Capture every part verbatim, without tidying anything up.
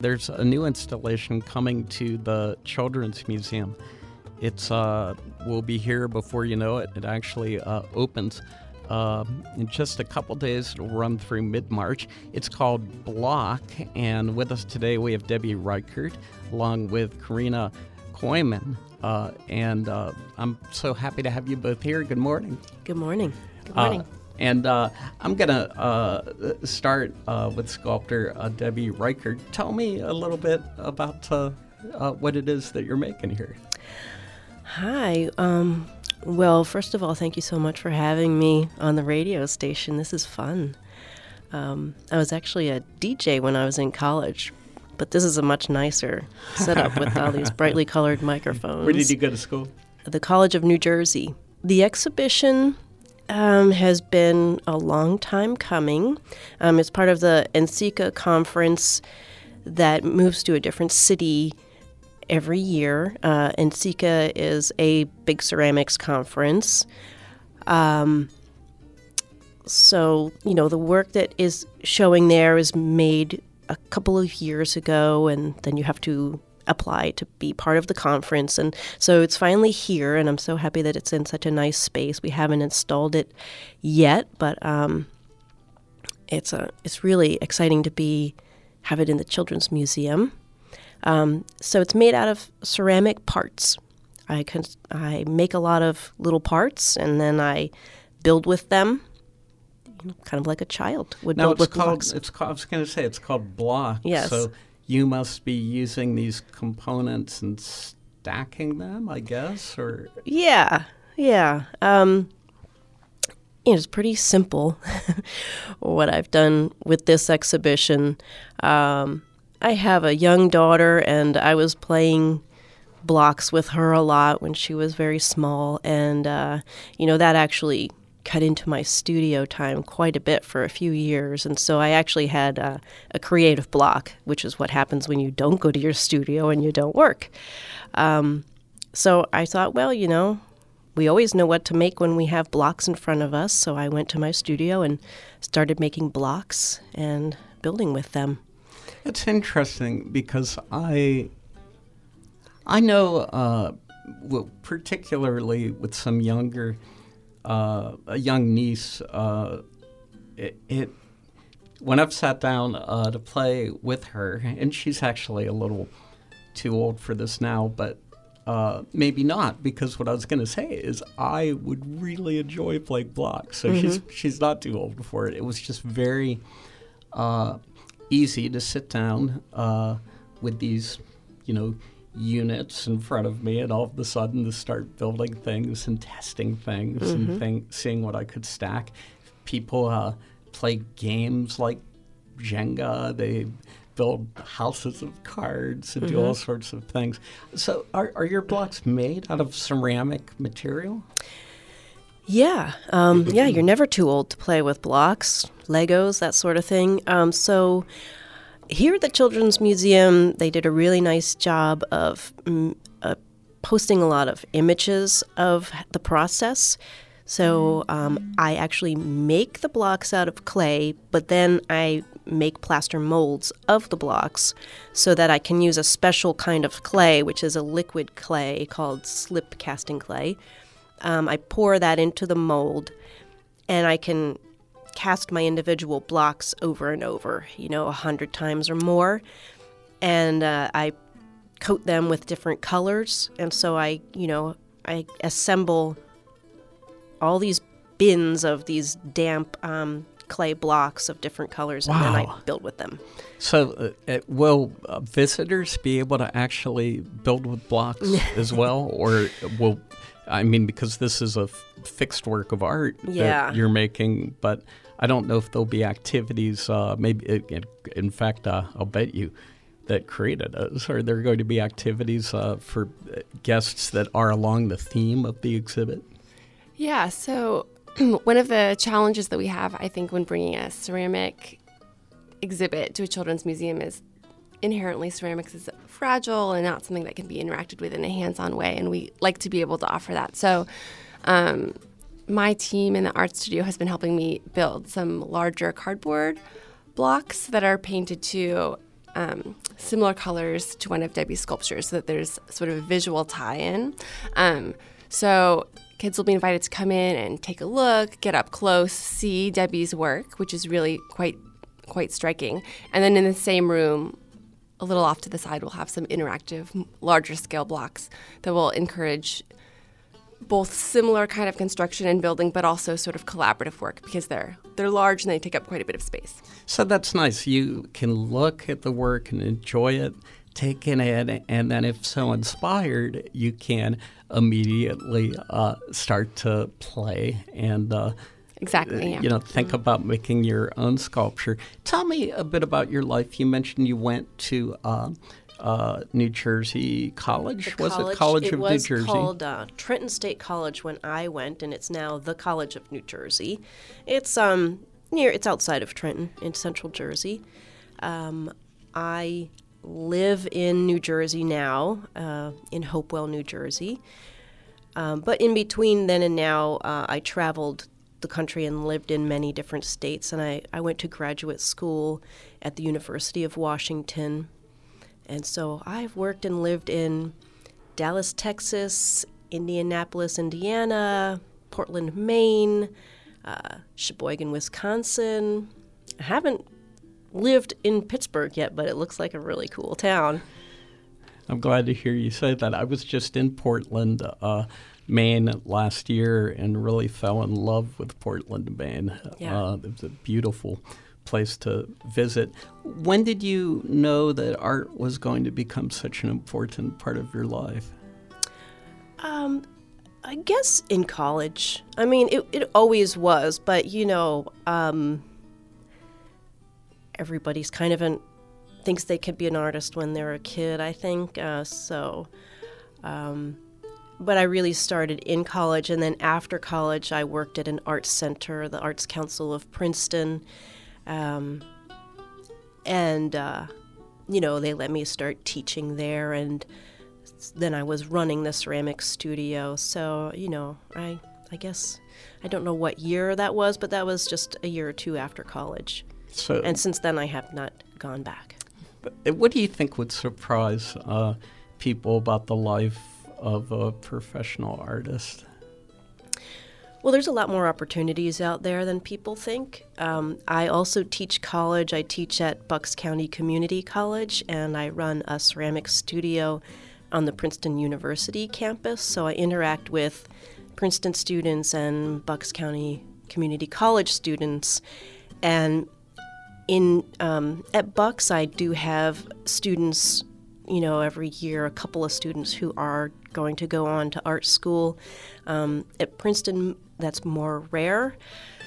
there's a new installation coming to the Children's Museum. It's uh, will be here before you know it. It actually uh, opens uh, in just a couple days. It'll run through mid-March. It's called Block, and with us today we have Debbie Reichert along with Karina Koyman. Uh, and uh, I'm so happy to have you both here. Good morning. Good morning. Good morning. Uh, and uh, I'm going to uh, start uh, with sculptor uh, Debbie Reichert. Tell me a little bit about uh, uh, what it is that you're making here. Hi. Um, well, first of all, thank you so much for having me on the radio station. This is fun. Um, I was actually a D J when I was in college, but this is a much nicer setup with all these brightly colored microphones. Where did you go to school? The College of New Jersey. The exhibition um, has been a long time coming. Um, it's part of the NCECA conference that moves to a different city every year. Uh, NCECA is a big ceramics conference. Um, so, you know, the work that is showing there is made a couple of years ago, and then you have to apply to be part of the conference. And so it's finally here, and I'm so happy that it's in such a nice space. We haven't installed it yet, but um, it's a it's really exciting to be have it in the Children's Museum. Um, so it's made out of ceramic parts. I can I make a lot of little parts, and then I build with them, kind of like a child would now build it's with called, blocks. It's called, I was going to say, it's called Block. Yes. So you must be using these components and stacking them, I guess, or... Yeah, yeah. Um, it's pretty simple what I've done with this exhibition. Um, I have a young daughter, and I was playing blocks with her a lot when she was very small, and, uh, you know, that actually cut into my studio time quite a bit for a few years. And so I actually had uh, a creative block, which is what happens when you don't go to your studio and you don't work. Um, so I thought, well, you know, we always know what to make when we have blocks in front of us. So I went to my studio and started making blocks and building with them. It's interesting because I I know, uh, well, particularly with some younger Uh, a young niece, uh, it, it when I've sat down uh, to play with her, and she's actually a little too old for this now, but uh, maybe not, because what I was going to say is I would really enjoy playing blocks. So mm-hmm. she's she's not too old for it. It was just very uh, easy to sit down uh, with these, you know, units in front of me, and all of a sudden to start building things and testing things mm-hmm. and think, seeing what I could stack. People uh, play games like Jenga. They build houses of cards and mm-hmm. do all sorts of things. So are, are your blocks made out of ceramic material? Yeah. Um, yeah, you're never too old to play with blocks, Legos, that sort of thing. Um, so here at the Children's Museum, they did a really nice job of mm, uh, posting a lot of images of the process. So um, I actually make the blocks out of clay, but then I make plaster molds of the blocks so that I can use a special kind of clay, which is a liquid clay called slip casting clay. Um, I pour that into the mold, and I can cast my individual blocks over and over, you know, a hundred times or more. And uh, I coat them with different colors. And so I, you know, I assemble all these bins of these damp um, clay blocks of different colors, and wow. then I build with them. So uh, uh, will uh, visitors be able to actually build with blocks as well? Or will, I mean, because this is a f- fixed work of art yeah. that you're making, but I don't know if there'll be activities, uh, maybe, in, in fact, uh, I'll bet you that created us. Are there going to be activities uh, for guests that are along the theme of the exhibit? Yeah, so one of the challenges that we have, I think, when bringing a ceramic exhibit to a children's museum is inherently ceramics is fragile and not something that can be interacted with in a hands-on way, and we like to be able to offer that. So um, my team in the art studio has been helping me build some larger cardboard blocks that are painted to um, similar colors to one of Debbie's sculptures so that there's sort of a visual tie-in. Um, so kids will be invited to come in and take a look, get up close, see Debbie's work, which is really quite quite striking. And then in the same room, a little off to the side, we'll have some interactive, larger scale blocks that will encourage both similar kind of construction and building, but also sort of collaborative work because they're they're large and they take up quite a bit of space. So that's nice. You can look at the work and enjoy it, take it in, and then if so inspired, you can immediately uh, start to play and uh, Exactly. Yeah. You know, think mm-hmm. about making your own sculpture. Tell me a bit about your life. You mentioned you went to uh, uh, New Jersey College. The was college, it College it of was New Jersey? It was called uh, Trenton State College when I went, and it's now the College of New Jersey. It's um near. It's outside of Trenton in Central Jersey. Um, I live in New Jersey now, uh, in Hopewell, New Jersey. Um, but in between then and now, uh, I traveled the country and lived in many different states, and I, I went to graduate school at the University of Washington. And so I've worked and lived in Dallas, Texas, Indianapolis, Indiana, Portland, Maine, uh, Sheboygan, Wisconsin. I haven't lived in Pittsburgh yet, but it looks like a really cool town. I'm glad to hear you say that. I was just in Portland, uh, Maine last year and really fell in love with Portland, Maine. Yeah. Uh, it was a beautiful place to visit. When did you know that art was going to become such an important part of your life? Um, I guess in college. I mean, it, it always was, but, you know, um, everybody's kind of an, thinks they could be an artist when they're a kid, I think. Uh, so... Um, But I really started in college, and then after college, I worked at an arts center, the Arts Council of Princeton, um, and, uh, you know, they let me start teaching there, and then I was running the ceramic studio. So, you know, I, I guess, I don't know what year that was, but that was just a year or two after college. So, and since then, I have not gone back. What do you think would surprise uh, people about the life of a professional artist? Well, there's a lot more opportunities out there than people think. Um, I also teach college. I teach at Bucks County Community College, and I run a ceramic studio on the Princeton University campus. So I interact with Princeton students and Bucks County Community College students. And in um, at Bucks, I do have students, you know, every year, a couple of students who are going to go on to art school. Um, at Princeton, that's more rare.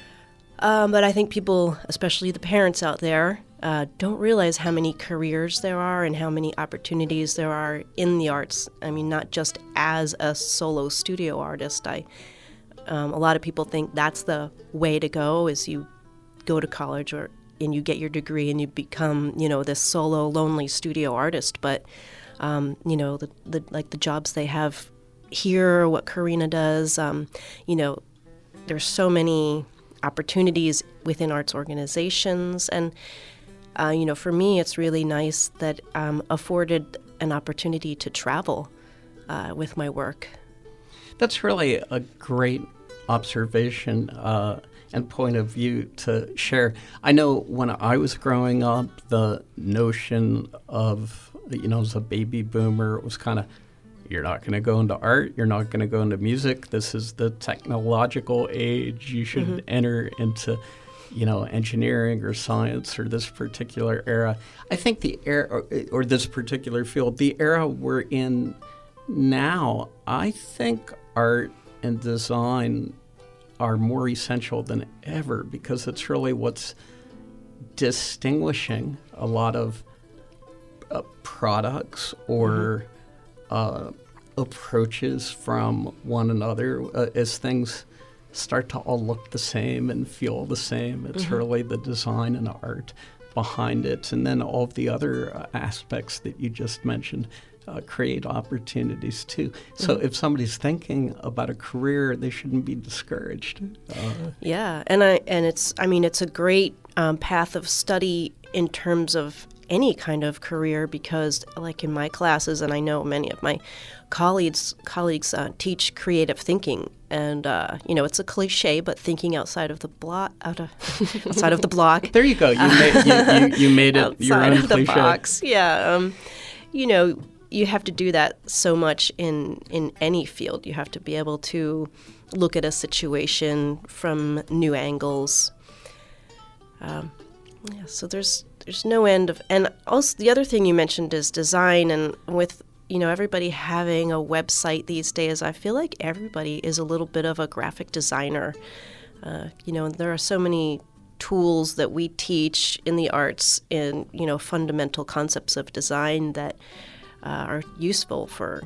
Um, but I think people, especially the parents out there, uh, don't realize how many careers there are and how many opportunities there are in the arts. I mean, not just as a solo studio artist. I, um, a lot of people think that's the way to go, is you go to college or and you get your degree and you become, you know, this solo, lonely studio artist. But, um, you know, the, the like the jobs they have here, what Karina does, um, you know, there's so many opportunities within arts organizations. And, uh, you know, for me, it's really nice that I'm afforded an opportunity to travel uh, with my work. That's really a great observation uh, and point of view to share. I know when I was growing up, the notion of, you know, as a baby boomer, it was kind of, you're not going to go into art, you're not going to go into music, this is the technological age, you should mm-hmm. enter into, you know, engineering or science or this particular era. I think the era, or, or this particular field, the era we're in now, I think art and design are more essential than ever, because it's really what's distinguishing a lot of uh, products or mm-hmm. uh, approaches from one another. Uh, as things start to all look the same and feel the same, it's mm-hmm. really the design and art behind it, and then all of the other uh, aspects that you just mentioned Uh, create opportunities too. So mm-hmm. if somebody's thinking about a career, they shouldn't be discouraged. Uh, yeah, and I and it's I mean it's a great um, path of study in terms of any kind of career because, like in my classes, and I know many of my colleagues colleagues uh, teach creative thinking, and uh, you know it's a cliche, but thinking outside of the block, out of, outside of the block. There you go. You made you, you, you made it your own outside of the cliche. box. Yeah. Um, you know, you have to do that so much in in any field. You have to be able to look at a situation from new angles. Um, yeah. So there's. There's no end of, and also the other thing you mentioned is design, and with, you know, everybody having a website these days, I feel like everybody is a little bit of a graphic designer. Uh, you know, there are so many tools that we teach in the arts in, you know, fundamental concepts of design that uh, are useful for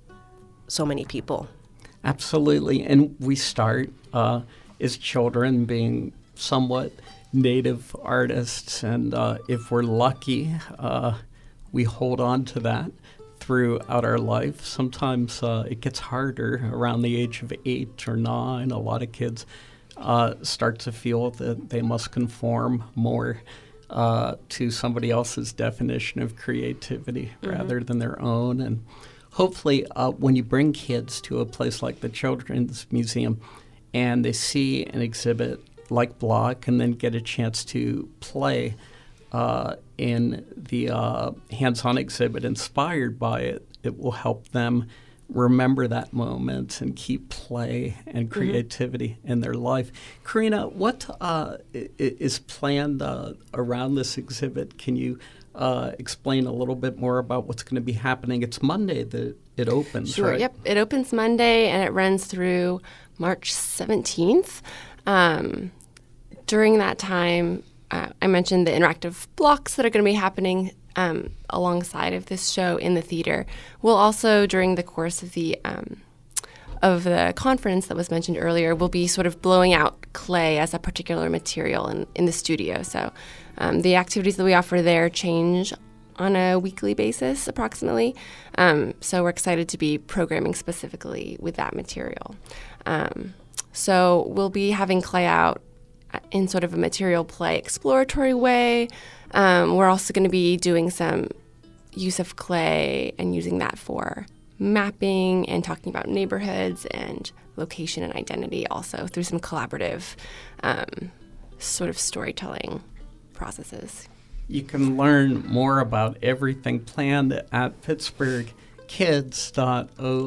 so many people. Absolutely. And we start uh, as children being somewhat native artists, and uh, if we're lucky, uh, we hold on to that throughout our life. Sometimes uh, it gets harder around the age of eight or nine. A lot of kids uh, start to feel that they must conform more uh, to somebody else's definition of creativity mm-hmm. rather than their own. And hopefully uh, when you bring kids to a place like the Children's Museum and they see an exhibit like Block, and then get a chance to play uh, in the uh, hands-on exhibit inspired by it, it will help them remember that moment and keep play and creativity mm-hmm. in their life. Karina, what uh, is planned uh, around this exhibit? Can you uh, explain a little bit more about what's going to be happening? It's Monday that it opens, Sure, right? Yep. It opens Monday, and it runs through March seventeenth. Um, During that time, uh, I mentioned the interactive blocks that are going to be happening um, alongside of this show in the theater. We'll also, during the course of the um, of the conference that was mentioned earlier, we'll be sort of blowing out clay as a particular material in, in the studio. So um, the activities that we offer there change on a weekly basis, approximately. Um, so we're excited to be programming specifically with that material. Um, so we'll be having clay out in sort of a material play exploratory way. Um, we're also going to be doing some use of clay and using that for mapping and talking about neighborhoods and location and identity also through some collaborative um, sort of storytelling processes. You can learn more about everything planned at pittsburgh kids dot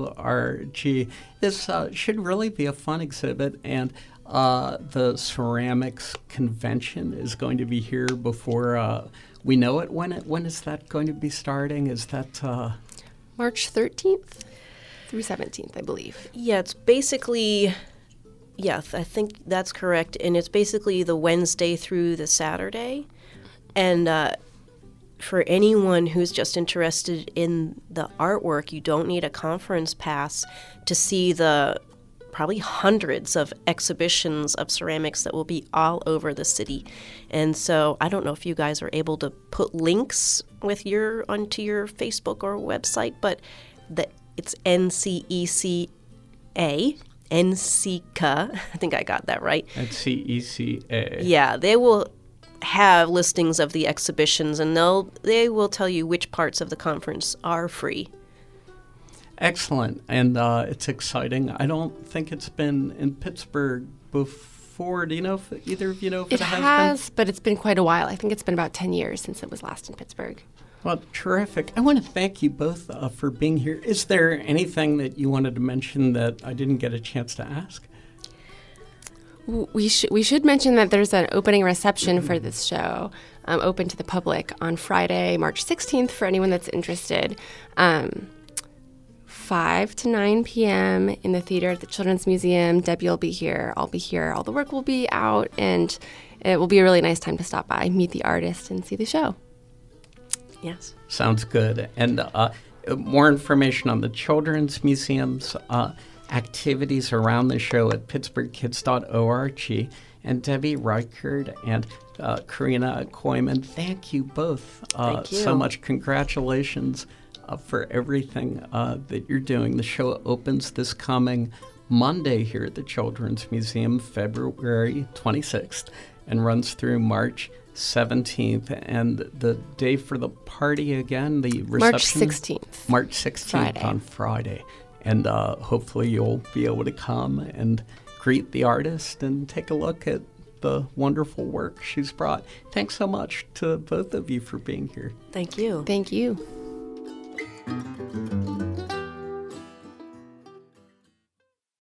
org. This uh, should really be a fun exhibit, and Uh, the ceramics convention is going to be here before uh, we know it. When it, when is that going to be starting? Is that uh... March thirteenth through seventeenth, I believe. Yeah, it's basically, yeah, I think that's correct. And it's basically the Wednesday through the Saturday. And uh, for anyone who's just interested in the artwork, you don't need a conference pass to see the probably hundreds of exhibitions of ceramics that will be all over the city. And so I don't know if you guys are able to put links with your onto your Facebook or website, but the, it's N C E C A, N C C A, I think I got that right. N C E C A. Yeah, they will have listings of the exhibitions, and they'll they will tell you which parts of the conference are free. Excellent, and uh, it's exciting. I don't think it's been in Pittsburgh before. Do you know if either of you know if it, it has, has been? But it's been quite a while. I think it's been about ten years since it was last in Pittsburgh. Well, terrific. I want to thank you both uh, for being here. Is there anything that you wanted to mention that I didn't get a chance to ask? We should we should mention that there's an opening reception for this show, um, open to the public on Friday, March sixteenth, for anyone that's interested. Um, five to nine p.m. in the theater at the Children's Museum. Debbie will be here. I'll be here. All the work will be out, and it will be a really nice time to stop by, meet the artist, and see the show. Yes. Sounds good. And uh, more information on the Children's Museum's uh, activities around the show at pittsburgh kids dot org. And Debbie Reichert and uh, Karina Koyman, thank you both uh, thank you. so much. Congratulations uh, for everything uh, that you're doing. The show opens this coming Monday here at the Children's Museum, February twenty-sixth. and runs through March seventeenth. And the day for the party again, the reception? March sixteenth. March sixteenth Friday. on Friday. And uh, hopefully you'll be able to come and greet the artist and take a look at the wonderful work she's brought. Thanks so much to both of you for being here. Thank you. Thank you.